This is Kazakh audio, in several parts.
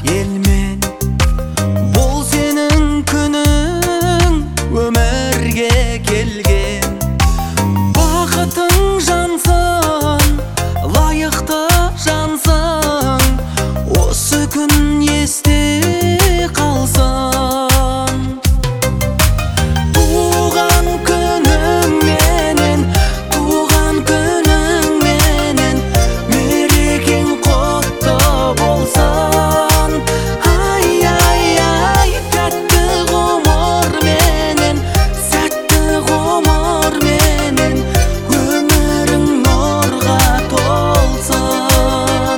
елмен. Бұл сенің күнің, өмірге келген бақытың жансың, лайықты жансың. Осы күн есте қалсын. Туған күнің менен, туған күнің менен, мерекең құтты болсын. Ай, ай, ай, тәтті ғұмыр менен, сәтті ғұмыр менен, өмірің нұрға толсын.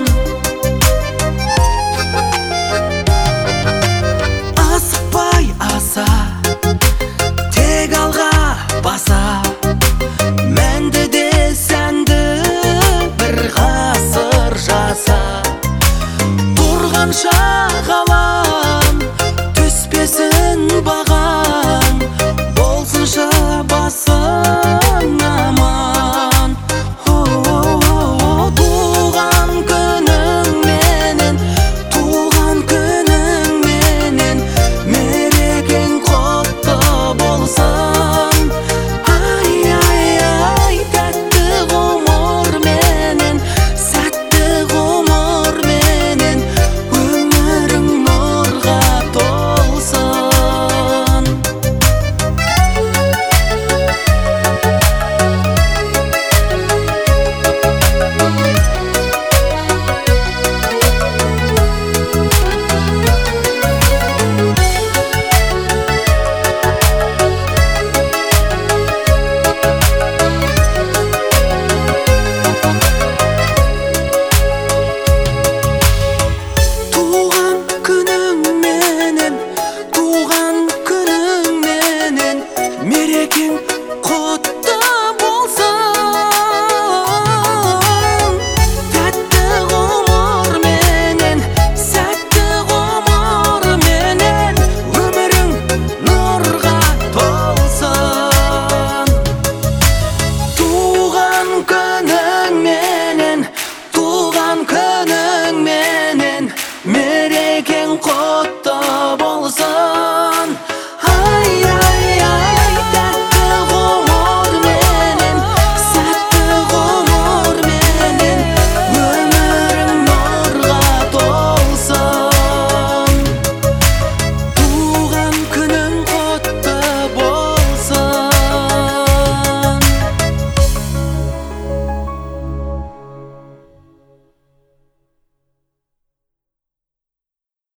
Асықпай аса, тек алға баса, мәнді де сәнді бір ғасыр жаса. Тұрғанша